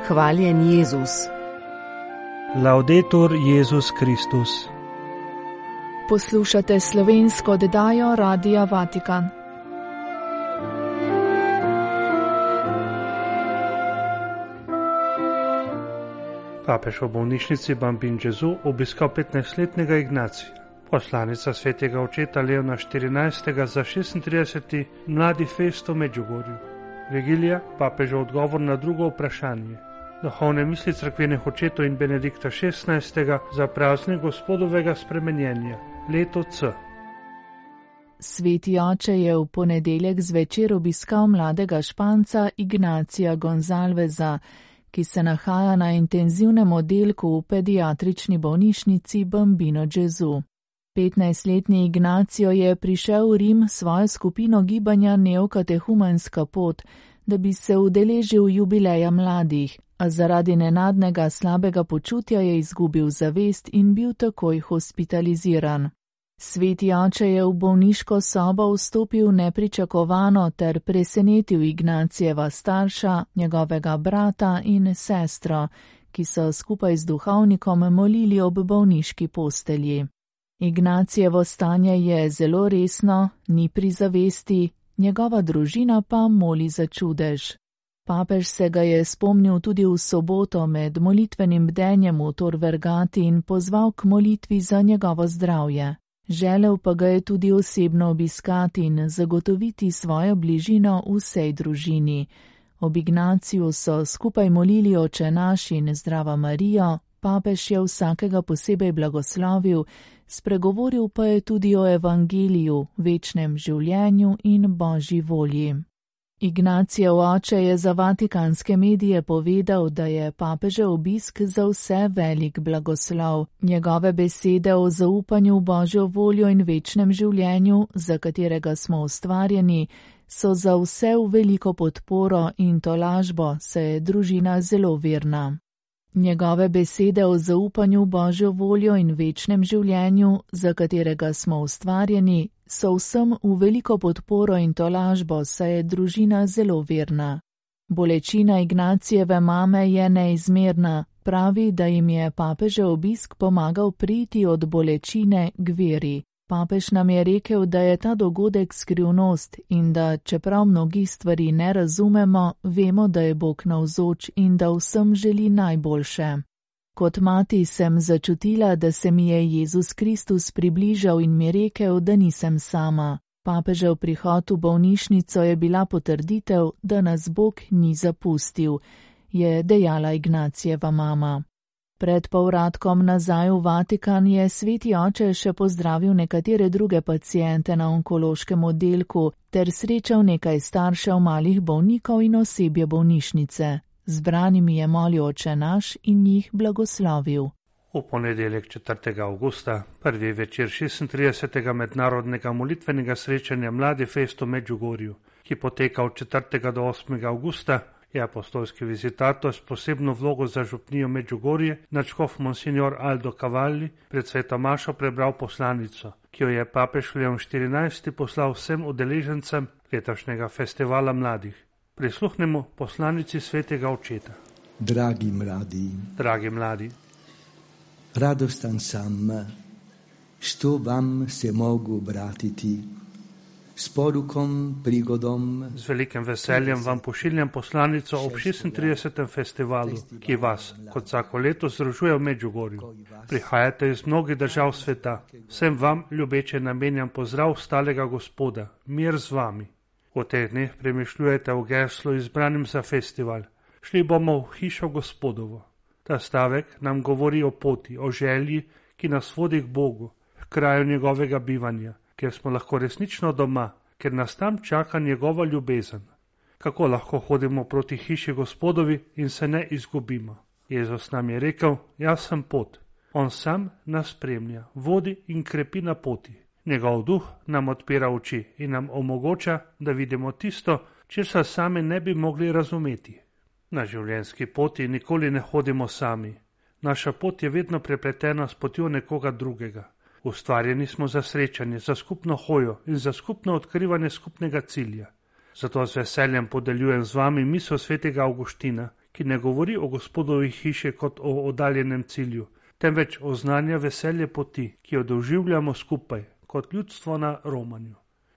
Hvaljen Jezus. Laudetur Jezus Kristus. Poslušate slovensko oddajo Radia Vatikan. Papež v bolnišnici Bambin Gesù obiskal 15-letnega Ignacija, poslanica svetega očeta Leona XIV za 36. mladi fest v Medjugorju. Vigilija, papežev odgovor na drugo vprašanje. Duhovne misli cerkvenih očetov in Benedikta XVI za praznik Gospodovega spremenjenja, leto C. Sveti oče je v ponedeljek zvečer obiskal mladega Španca Ignacija Gonzalveza, ki se nahaja na intenzivnem oddelku v pediatrični bolnišnici Bambino Gesù. 15-letni Ignacio je prišel v Rim svojo skupino gibanja Neokatehumenska pot, da bi se udeležil jubileja mladih, a zaradi nenadnega slabega počutja je izgubil zavest in bil takoj hospitaliziran. Sveti oče je v bolniško sobo vstopil nepričakovano ter presenetil Ignacijeva starša, njegovega brata in sestro, ki so skupaj z duhovnikom molili ob bolniški postelji. Ignacijevo stanje je zelo resno, ni pri zavesti, njegova družina pa moli za čudež. Papež se ga je spomnil tudi v soboto med molitvenim bdenjem v Tor Vergati in pozval k molitvi za njegovo zdravje. Želel pa ga je tudi osebno obiskati in zagotoviti svojo bližino vsej družini. Ob Ignaciju so skupaj molili Oče naš in Zdrava Marijo, papež je vsakega posebej blagoslovil, spregovoril pa je tudi o evangeliju, večnem življenju in božji volji. Ignacijev oče je za vatikanske medije povedal, da je papežev obisk za vse velik blagoslov. Njegove besede o zaupanju v božjo voljo in večnem življenju, za katerega smo ustvarjeni, so za vse v veliko podporo in tolažbo, saj je družina zelo verna. Njegove besede o zaupanju v božjo voljo in večnem življenju, za katerega smo ustvarjeni, so vsem v veliko podporo in tolažbo, saj je družina zelo verna. Bolečina Ignacijeve mame je neizmerna, pravi, da jim je papežev obisk pomagal priti od bolečine k veri. Papež nam je rekel, da je ta dogodek skrivnost in da, čeprav mnogih stvari ne razumemo, vemo, da je Bog navzoč in da vsem želi najboljše. Kot mati sem začutila, da se mi je Jezus Kristus približal in mi rekel, da nisem sama. Papežev prihod v bolnišnico je bila potrditev, da nas Bog ni zapustil, je dejala Ignacijeva mama. Pred povratkom nazaj v Vatikan je sveti oče še pozdravil nekatere druge paciente na onkološkem oddelku ter srečal nekaj staršev malih bolnikov in osebje bolnišnice. Zbranimi je molil Oče naš in jih blagoslovil. V ponedeljek 4. avgusta, prvi večer 36. mednarodnega molitvenega srečanja Mladi fest v Medjugorju, ki poteka od 4. do 8. avgusta, je apostolski vizitator s posebno vlogo za župnijo Medjugorje, nadškof monsignor Aldo Cavalli, pred sveto mašo prebral poslanico, ki jo je papež Leon XIV poslal vsem udeležencem letošnjega festivala mladih. Prisluhnemo poslanici svetega očeta. Dragi mladi, radostan sam, što vam se mogu obratiti s porukom, prigodom. Z velikim veseljem vam pošiljam poslanico ob 36. festivalu, ki vas, kot vsako leto, združuje v Medjugorju. Prihajate iz mnogih držav sveta. Vsem vam ljubeče namenjam pozdrav stalega Gospoda, mir z vami. V teh dneh premišljujete o geslu izbranim za festival. Šli bomo v hišo Gospodovo. Ta stavek nam govori o poti, o želji, ki nas vodi k Bogu, k kraju njegovega bivanja, kjer smo lahko resnično doma, ker nas tam čaka njegova ljubezen. Kako lahko hodimo proti hiši Gospodovi in se ne izgubimo? Jezus nam je rekel, jaz sem pot. On sam nas spremlja, vodi in krepi na poti. Njegov duh nam odpira oči in nam omogoča, da vidimo tisto, česar sami ne bi mogli razumeti. Na življenjski poti nikoli ne hodimo sami. Naša pot je vedno prepletena s potjo nekoga drugega. Ustvarjeni smo za srečanje, za skupno hojo in za skupno odkrivanje skupnega cilja. Zato z veseljem podeljujem z vami misel svetega Avguština, ki ne govori o Gospodovi hiši kot o oddaljenem cilju, temveč oznanja veselje poti, ki jo doživljamo skupaj, kot ljudstvo na romanju.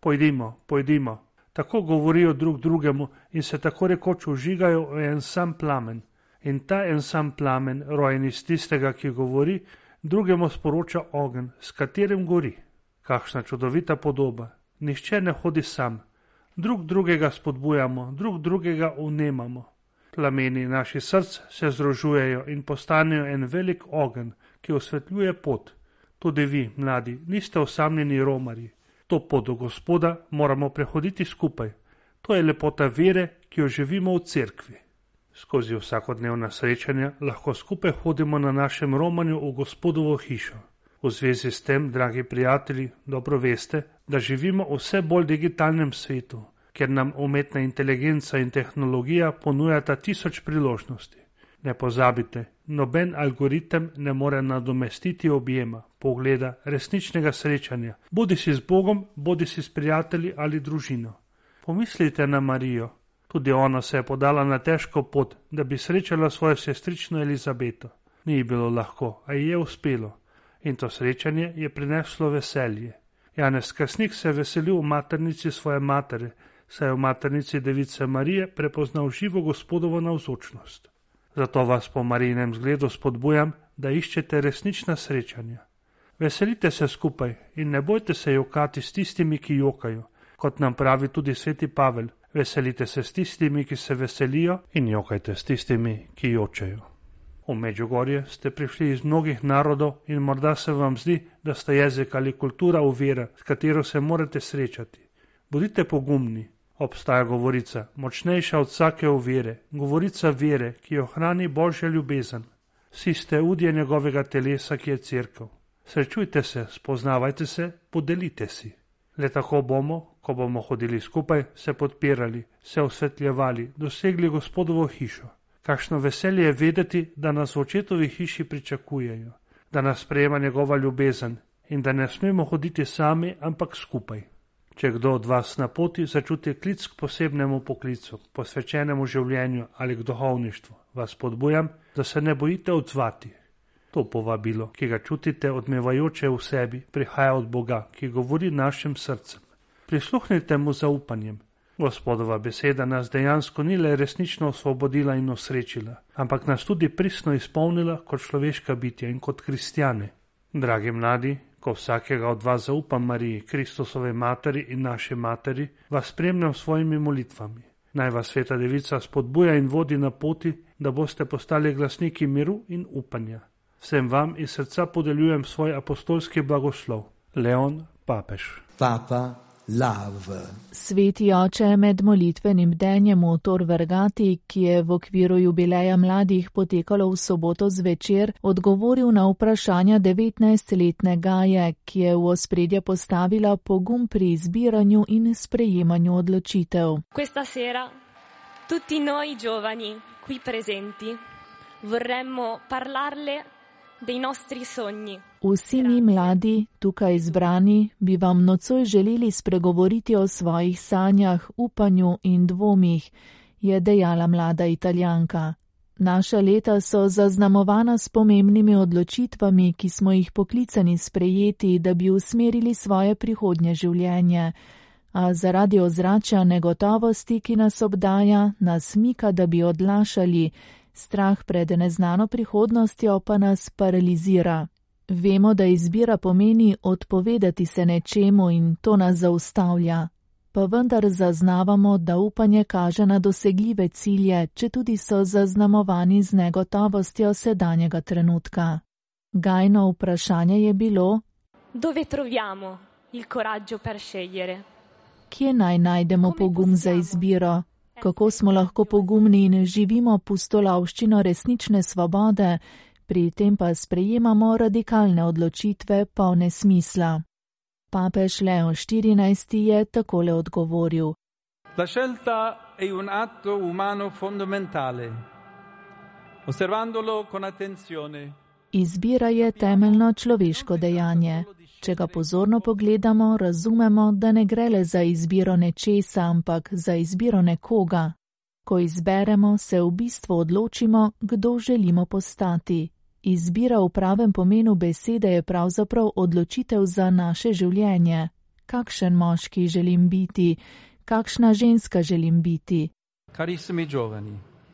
Pojdimo, tako govorijo drug drugemu in se tako rekoč vžigajo v en sam plamen. In ta en sam plamen, rojen iz tistega, ki govori, drugemu sporoča ogenj, s katerim gori. Kakšna čudovita podoba. Nihče ne hodi sam. Drug drugega spodbujamo, drug drugega vnemamo. Plameni naših src se združujejo in postanejo en velik ogenj, ki osvetljuje pot. Tudi vi, mladi, niste osamljeni romarji. To pot do Gospoda moramo prehoditi skupaj. To je lepota vere, ki jo živimo v cerkvi. Skozi vsakodnevna srečanja lahko skupaj hodimo na našem romanju v Gospodovo hišo. V zvezi s tem, dragi prijatelji, dobro veste, da živimo v vse bolj digitalnem svetu, ker nam umetna inteligenca in tehnologija ponujata 1000 priložnosti. Ne pozabite, noben algoritem ne more nadomestiti objema, pogleda, resničnega srečanja, bodisi z Bogom, bodisi s prijatelji ali družino. Pomislite na Marijo. Tudi ona se je podala na težko pot, da bi srečala svojo sestrično Elizabeto. Ni ji bilo lahko, a ji je uspelo. In to srečanje je prineslo veselje. Janez Krstnik se je veselil v maternici svoje matere, saj je v maternici Device Marije prepoznal živo Gospodovo navzočnost. Zato vas po Marijinem zgledu spodbujam, da iščete resnična srečanja. Veselite se skupaj in ne bojte se jokati s tistimi, ki jokajo. Kot nam pravi tudi sveti Pavel, veselite se s tistimi, ki se veselijo, in jokajte s tistimi, ki jočejo. V Medjugorje ste prišli iz mnogih narodov in morda se vam zdi, da sta jezik ali kultura ovira, s katero se morate srečati. Bodite pogumni. Obstaja govorica, močnejša od vsake ovire, govorica vere, ki jo hrani Božja ljubezen. Vsi ste udje njegovega telesa, ki je cerkev. Srečujte se, spoznavajte se, podelite si. Le tako bomo, ko bomo hodili skupaj, se podpirali, se osvetljevali, dosegli Gospodovo hišo. Kakšno veselje je vedeti, da nas v očetovi hiši pričakujejo, da nas sprejema njegova ljubezen in da ne smemo hoditi sami, ampak skupaj. Če kdo od vas na poti začuti klic k posebnemu poklicu, posvečenemu življenju ali k duhovništvu, vas podbujam, da se ne bojite odzvati. To povabilo, ki ga čutite odmevajoče v sebi, prihaja od Boga, ki govori našim srcem. Prisluhnite mu zaupanjem. Gospodova beseda nas dejansko ni le resnično osvobodila in osrečila, ampak nas tudi pristno izpolnila kot človeška bitja in kot kristjane. Dragi mladi, ko vsakega od vas zaupam Mariji, Kristusove materi in naši materi, vas spremljam s svojimi molitvami. Naj vas Sveta Devica spodbuja in vodi na poti, da boste postali glasniki miru in upanja. Vsem vam iz srca podeljujem svoj apostolski blagoslov. Leon, papež. Papa Lav. Sveti oče med molitvenim bdenjem v Tor Vergati, ki je v okviru jubileja mladih potekalo v soboto zvečer, odgovoril na vprašanja 19-letne Gaje, ki je v ospredje postavila pogum pri izbiranju in sprejemanju odločitev. Questa sera tutti noi giovani qui presenti vorremmo parlarle dei nostri sogni. Vsi mi mladi, tukaj izbrani, bi vam nocoj želeli spregovoriti o svojih sanjah, upanju in dvomih, je dejala mlada Italijanka. Naša leta so zaznamovana s pomembnimi odločitvami, ki smo jih poklicani sprejeti, da bi usmerili svoje prihodnje življenje. A zaradi ozračja negotovosti, ki nas obdaja, nas mika, da bi odlašali, strah pred neznano prihodnostjo pa nas paralizira. Vemo, da izbira pomeni odpovedati se nečemu in to nas zaustavlja. Pa vendar zaznavamo, da upanje kaže na dosegljive cilje, četudi so zaznamovani z negotovostjo sedanjega trenutka. Gajno vprašanje je bilo: Dove troviamo il coraggio per scegliere? Kje naj najdemo pogum za izbiro? Kako smo lahko pogumni in živimo pustolovščino resnične svobode, pri tem pa sprejemamo radikalne odločitve polne smisla. Papež Leon XIV je takole odgovoril: La scelta è un atto umano fondamentale. Osservandolo con attenzione. Izbira je temeljno človeško dejanje. Če ga pozorno pogledamo, razumemo, da ne gre le za izbiro nečesa, ampak za izbiro nekoga. Ko izberemo, se v bistvu odločimo, kdo želimo postati. Izbira v pravem pomenu besede je pravzaprav odločitev za naše življenje. Kakšen moški želim biti, kakšna ženska želim biti. Carissimi giovani,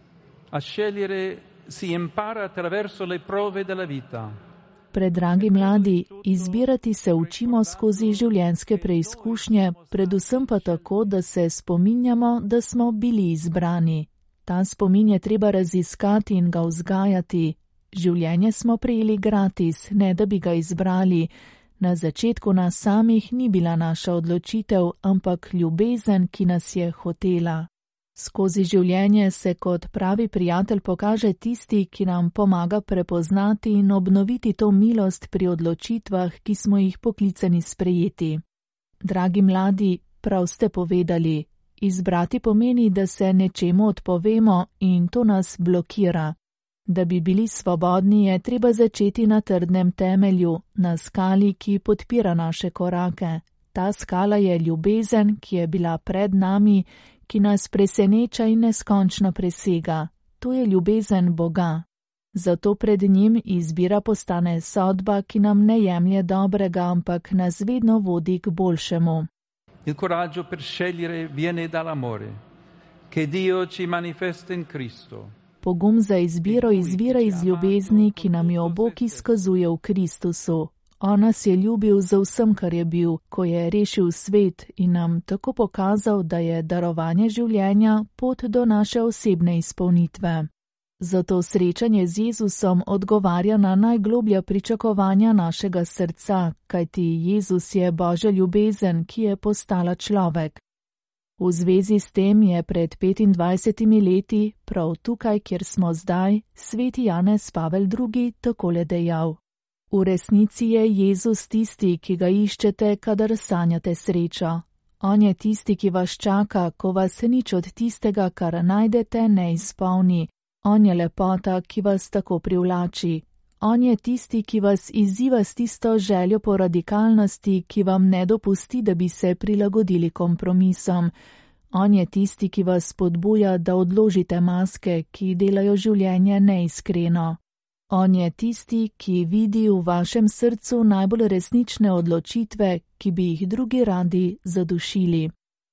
a scegliere si impara attraverso le prove della vita. Predragi mladi, izbirati se učimo skozi življenjske preizkušnje, predvsem pa tako, da se spominjamo, da smo bili izbrani. Ta spomin je treba raziskati in ga vzgajati. Življenje smo prejeli gratis, ne da bi ga izbrali. Na začetku nas samih ni bila naša odločitev, ampak ljubezen, ki nas je hotela. Skozi življenje se kot pravi prijatelj pokaže tisti, ki nam pomaga prepoznati in obnoviti to milost pri odločitvah, ki smo jih poklicani sprejeti. Dragi mladi, prav ste povedali, izbrati pomeni, da se nečemu odpovemo in to nas blokira. Da bi bili svobodni, je treba začeti na trdnem temelju, na skali, ki podpira naše korake. Ta skala je ljubezen, ki je bila pred nami, ki nas preseneča in neskončno presega. To je ljubezen Boga. Zato pred njim izbira postane sodba, ki nam ne jemlje dobrega, ampak nas vedno vodi k boljšemu. Il coraggio per scegliere viene dall'amore, che Dio ci manifesta in Cristo. Pogum za izbiro izvira iz ljubezni, ki nam jo Bog izkazuje v Kristusu. On nas je ljubil za vsem, kar je bil, ko je rešil svet in nam tako pokazal, da je darovanje življenja pot do naše osebne izpolnitve. Zato srečanje z Jezusom odgovarja na najgloblja pričakovanja našega srca, kajti Jezus je Božja ljubezen, ki je postala človek. V zvezi s tem je pred 25 leti, prav tukaj, kjer smo zdaj, sveti Janez Pavel II. Takole dejal: V resnici je Jezus tisti, ki ga iščete, kadar sanjate srečo. On je tisti, ki vas čaka, ko vas nič od tistega, kar najdete, ne izpolni. On je lepota, ki vas tako privlači. On je tisti, ki vas izziva s tisto željo po radikalnosti, ki vam ne dopusti, da bi se prilagodili kompromisom. On je tisti, ki vas spodbuja, da odložite maske, ki delajo življenje neiskreno. On je tisti, ki vidi v vašem srcu najbolj resnične odločitve, ki bi jih drugi radi zadušili.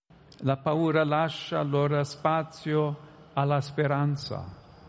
La paura lascia allora spazio alla speranza.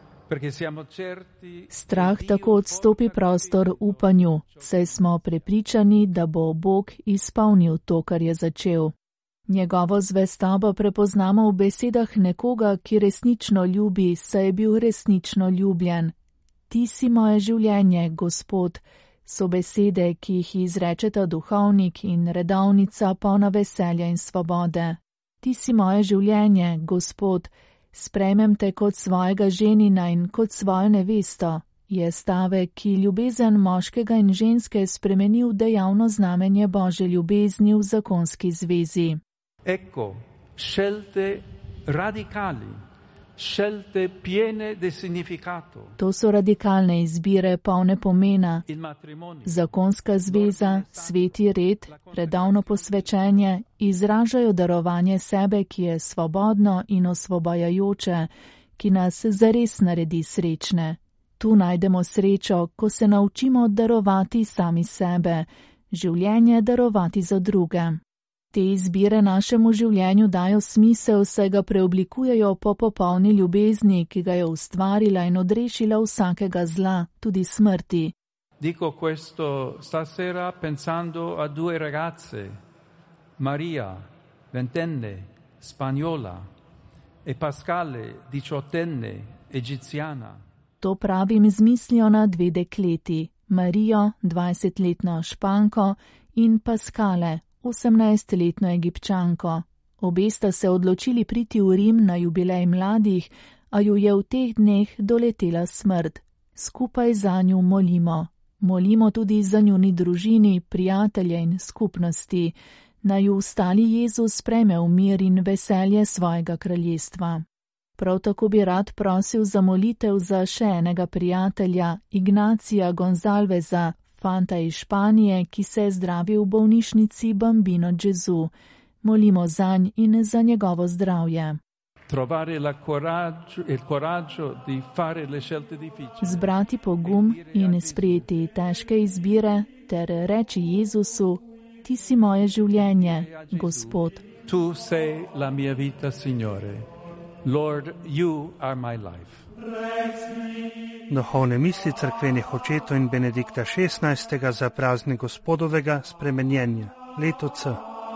Strah tako odstopi prostor upanju, saj smo prepričani, da bo Bog izpolnil to, kar je začel. Njegovo zvestobo prepoznamo v besedah nekoga, ki resnično ljubi, saj je bil resnično ljubljen. Ti si moje življenje, Gospod, so besede, ki jih izrečeta duhovnik in redovnica polna veselja in svobode. Ti si moje življenje, Gospod, sprejmem te kot svojega ženina in kot svojo nevesto, je stavek, ki ljubezen moškega in ženske spremeni v dejavno znamenje Božje ljubezni v zakonski zvezi. Ecco, scelte radicali, scelte piene di significato. To so radikalne izbire polne pomena. Zakonska zveza, sveti red, redovno posvečenje izražajo darovanje sebe, ki je svobodno in osvobajajoče, ki nas zares naredi srečne. Tu najdemo srečo, ko se naučimo darovati sami sebe, življenje darovati za druge. Te izbire našemu življenju dajo smisel, saj ga preoblikujejo po popolni ljubezni, ki ga je ustvarila in odrešila vsakega zla, tudi smrti. Dico questo stasera pensando a due ragazze, Maria, 20enne, spagnola, e Pascale, 18enne, egiziana. To pravim z mislijo na dve dekleti, Marijo, 20-letno Španko, in Pascale, 18-letno Egipčanko. Obe sta se odločili priti v Rim na jubilej mladih, a ju je v teh dneh doletela smrt. Skupaj zanju molimo. Molimo tudi za njuni družini, prijatelje in skupnosti. Naj ju ostali Jezus sprejme v mir in veselje svojega kraljestva. Prav tako bi rad prosil za molitev za še enega prijatelja, Ignacija Gonzalveza, fanta iz Španije, ki se je zdravil v bolnišnici Bambino Gesù. Molimo zanj in za njegovo zdravje. trovare il coraggio di fare le scelte difficili. Zbrati pogum in sprejeti težke izbire ter reči Jezusu: Ti si moje življenje, Gospod. Tu sei la mia vita, Signore. Lord, you are my life. Duhovne misli crkvenih očetov in Benedikta XVI. Za praznik Gospodovega spremenjenja, leto C.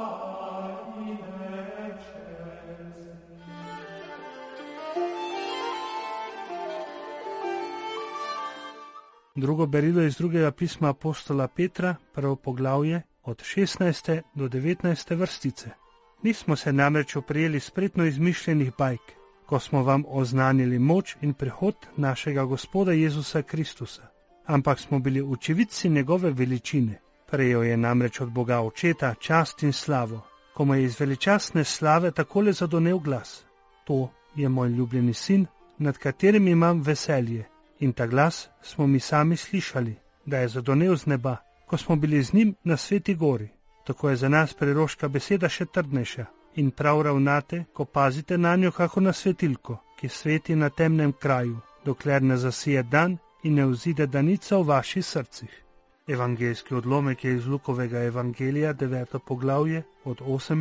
Drugo berilo iz drugega pisma apostola Petra, prvo poglavje, od 16. do 19. vrstice. Nismo se namreč oprijeli spretno izmišljenih bajk, ko smo vam oznanili moč in prihod našega Gospoda Jezusa Kristusa, ampak smo bili očividci njegove veličine. Prejel je namreč od Boga Očeta čast in slavo, ko mu je iz veličastne slave takole zadonel glas: To je moj ljubljeni sin, nad katerim imam veselje. In ta glas smo mi sami slišali, da je zadonel z neba, ko smo bili z njim na Sveti gori. Tako je za nas preroška beseda še trdnejša in prav ravnate, ko pazite na njo kako na svetilko, ki sveti na temnem kraju, dokler ne zasije dan in ne vzide danica v vaših srcih. Evangeljski odlomek je iz Lukovega evangelija, 9. poglavje, od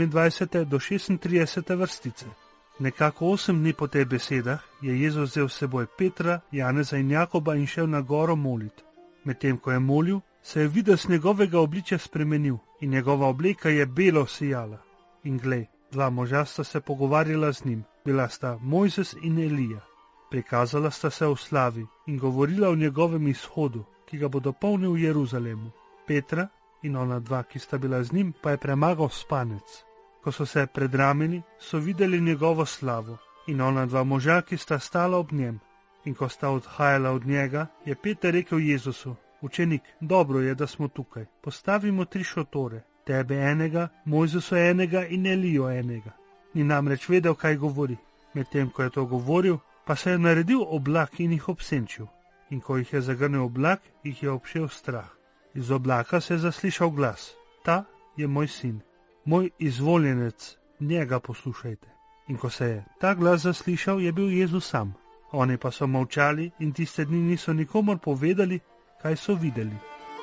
28. do 36. vrstice. Nekako 8 dni po teh besedah je Jezus vzel s seboj Petra, Janeza in Jakoba in šel na goro molit. Medtem ko je molil, se je videz njegovega obličja spremenil in njegova obleka je belo sijala. In glej, 2 moža sta se pogovarjala z njim, bila sta Mojzes in Elija. Prikazala sta se v slavi in govorila o njegovem izhodu, ki ga bo dopolnil v Jeruzalemu. Petra in ona 2, ki sta bila z njim, pa je premagal spanec. Ko so se predramili, so videli njegovo slavo in ona 2 moža, ki sta stala ob njem. In ko sta odhajala od njega, je Peter rekel Jezusu: Učenik, dobro je, da smo tukaj. Postavimo 3 šotore, tebe enega, Mojzesu enega in Elijo enega. Ni namreč vedel, kaj govori. Medtem ko je to govoril, pa se je naredil oblak in jih obsenčil. In ko jih je zagrnil oblak, jih je obšel strah. Iz oblaka se je zaslišal glas: Ta je moj sin, moj izvoljenec, njega poslušajte. In ko se je ta glas zaslišal, je bil Jezus sam. Oni pa so molčali in tiste dni niso nikomor povedali, kaj so videli.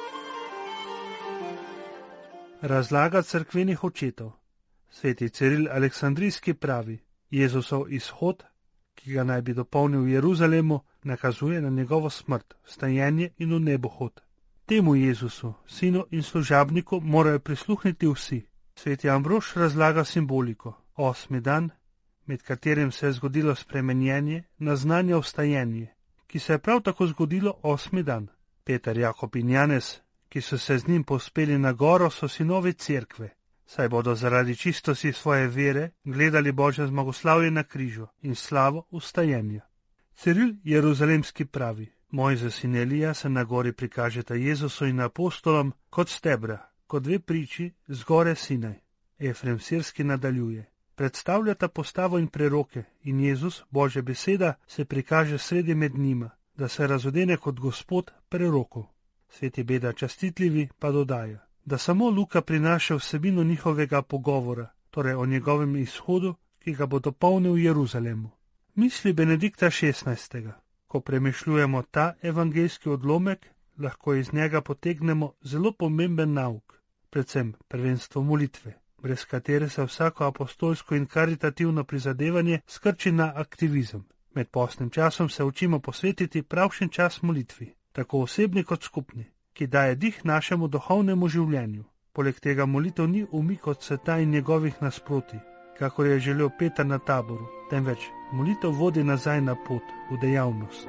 Razlaga cerkvenih očetov. Sveti Ciril Aleksandrijski pravi: Jezusov izhod, ki ga naj bi dopolnil v Jeruzalemu, nakazuje na njegovo smrt, vstajenje in v nebohod. Temu Jezusu, sinu in služabniku, morajo prisluhniti vsi. Sveti Ambrož razlaga simboliko. 8. dan, med katerim se je zgodilo spremenjenje, naznanja vstajenje, ki se je prav tako zgodilo 8. dan. Peter, Jakob in Janez, ki so se z njim povzpeli na goro, so sinovi cerkve, saj bodo zaradi čistosti svoje vere gledali Božje zmagoslavje na križu in slavo vstajenja. Ciril Jeruzalemski pravi: Mojzes in Elija se na gori prikažeta Jezusu in apostolom kot stebra, kot 2 priči z gore Sinaj. Efrem Sirski nadaljuje: Predstavljata postavo in preroke in Jezus, Božja beseda, se prikaže sredi med njima, da se razodene kot Gospod prerokov. Sveti Beda Častitljivi pa dodaja, da samo Luka prinaša vsebino njihovega pogovora, torej o njegovem izhodu, ki ga bo dopolnil v Jeruzalemu. Misli Benedikta XVI. Ko premišljujemo ta evangeljski odlomek, lahko iz njega potegnemo zelo pomemben nauk, predvsem prvenstvo molitve, brez katere se vsako apostolsko in karitativno prizadevanje skrči na aktivizem. Med postnim časom se učimo posvetiti pravšen čas molitvi, tako osebni kot skupni, ki daje dih našemu duhovnemu življenju. Poleg tega molitev ni umik od sveta in njegovih nasprotij, kakor je želel Peter na Taboru, temveč molitev vodi nazaj na pot, v dejavnost.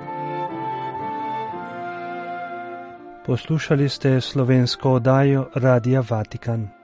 Poslušali ste slovensko oddajo Radia Vatikan.